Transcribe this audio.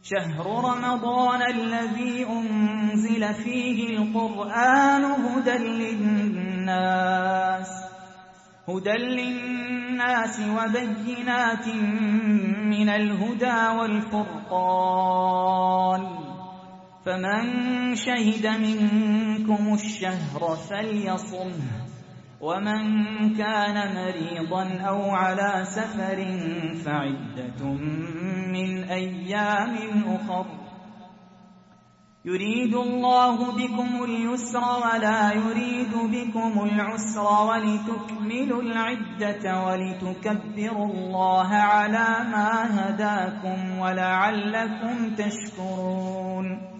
شهر رمضان الذي أنزل فيه القرآن هدى للناس وبينات من الهدى والفرقان، فمن شهد منكم الشهر فليصمه، ومن كان مريضا أو على سفر فعدة من أيام أخر، يريد الله بكم اليسر ولا يريد بكم العسر ولتكملوا العدة ولتكبروا الله على ما هداكم ولعلكم تشكرون.